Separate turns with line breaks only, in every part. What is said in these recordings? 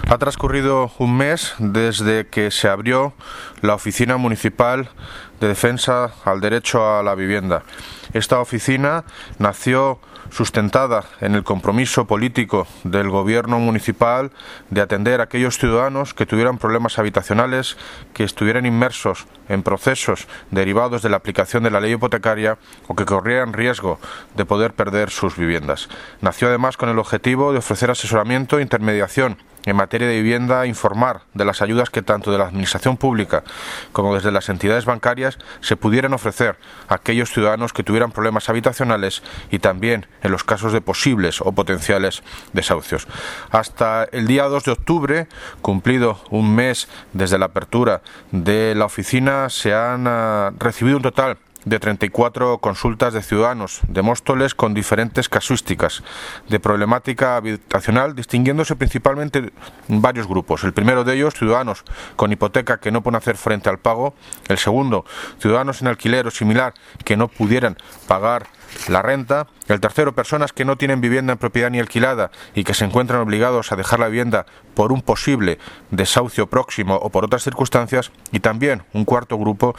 Ha transcurrido un mes desde que se abrió la Oficina Municipal de Defensa al Derecho a la Vivienda. Esta oficina nació sustentada en el compromiso político del gobierno municipal de atender a aquellos ciudadanos que tuvieran problemas habitacionales, que estuvieran inmersos en procesos derivados de la aplicación de la ley hipotecaria o que corrieran riesgo de poder perder sus viviendas. Nació además con el objetivo de ofrecer asesoramiento e intermediación en materia de vivienda, informar de las ayudas que tanto de la Administración Pública como desde las entidades bancarias se pudieran ofrecer a aquellos ciudadanos que tuvieran problemas habitacionales y también en los casos de posibles o potenciales desahucios. Hasta el día 2 de octubre, cumplido un mes desde la apertura de la oficina, se han recibido un total de 34 consultas de ciudadanos de Móstoles con diferentes casuísticas de problemática habitacional, distinguiéndose principalmente en varios grupos. El primero de ellos, ciudadanos con hipoteca que no pueden hacer frente al pago. El segundo, ciudadanos en alquiler o similar que no pudieran pagar la renta. El tercero, personas que no tienen vivienda en propiedad ni alquilada y que se encuentran obligados a dejar la vivienda por un posible desahucio próximo o por otras circunstancias. Y también un cuarto grupo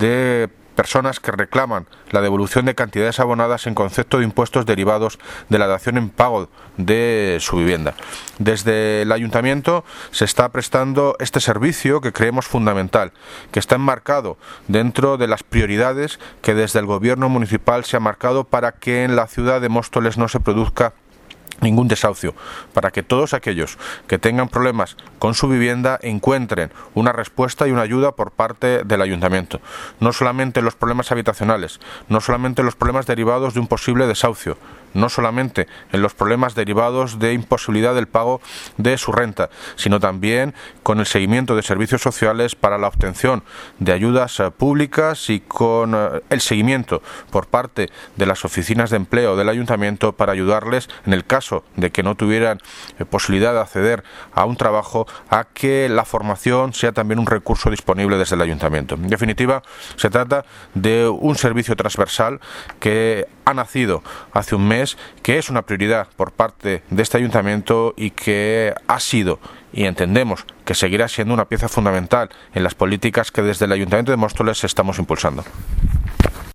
de personas que reclaman la devolución de cantidades abonadas en concepto de impuestos derivados de la dación en pago de su vivienda. Desde el Ayuntamiento se está prestando este servicio que creemos fundamental, que está enmarcado dentro de las prioridades que desde el Gobierno municipal se ha marcado para que en la ciudad de Móstoles no se produzca ningún desahucio, para que todos aquellos que tengan problemas con su vivienda encuentren una respuesta y una ayuda por parte del Ayuntamiento. No solamente los problemas habitacionales, no solamente los problemas derivados de un posible desahucio, no solamente en los problemas derivados de imposibilidad del pago de su renta, sino también con el seguimiento de servicios sociales para la obtención de ayudas públicas y con el seguimiento por parte de las oficinas de empleo del Ayuntamiento para ayudarles, en el caso de que no tuvieran posibilidad de acceder a un trabajo, a que la formación sea también un recurso disponible desde el Ayuntamiento. En definitiva, se trata de un servicio transversal que ha nacido hace un mes, que es una prioridad por parte de este Ayuntamiento y que ha sido, y entendemos que seguirá siendo, una pieza fundamental en las políticas que desde el Ayuntamiento de Móstoles estamos impulsando.